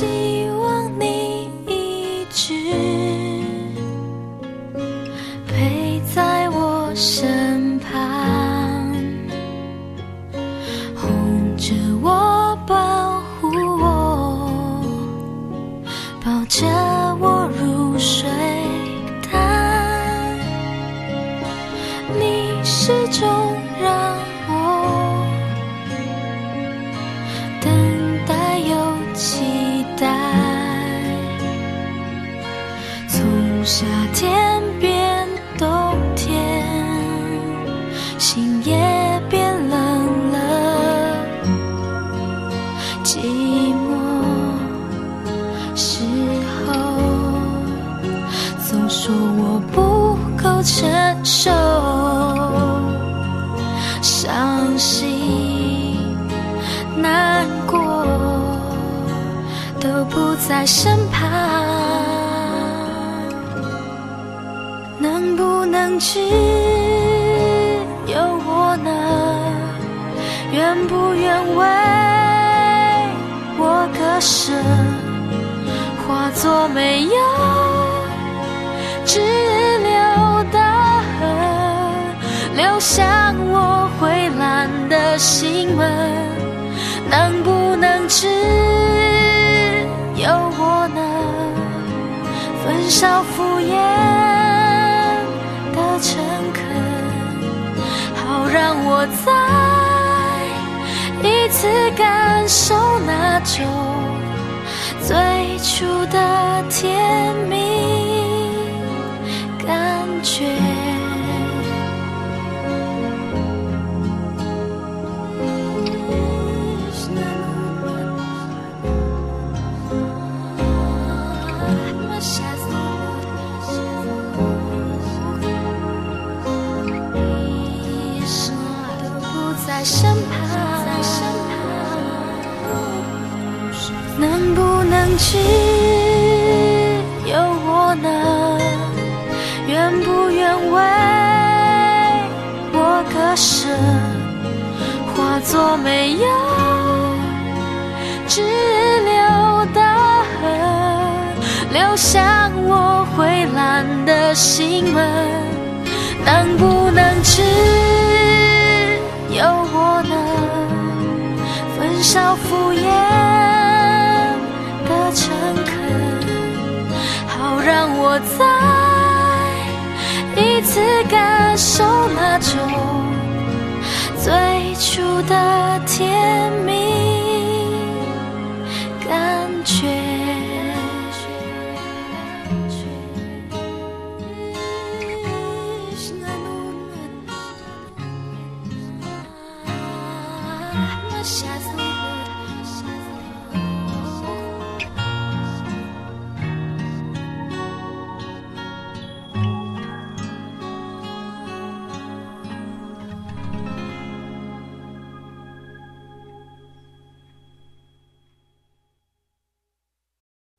希望你一直陪在我身旁，哄着我，保护我，抱着我入睡堂。你始终让我等待又期待，从夏天变冬天，心也变冷了。寂寞时候总说我不够成熟，伤心难过都不在身旁。能不能只有我呢？愿不愿为我割舍，化作没有滞留的河，流向我灰蓝的心门。能不能只有我呢？焚烧敷衍的诚恳，好让我再一次感受那种最初的甜蜜感觉。在身旁，能不能只有我呢？愿不愿为我割舍，化作没有滞留的河，流向我灰蓝的心门。能不能只有我呢？焚烧敷衍的诚恳，好让我再一次感受那种最初的甜蜜感觉。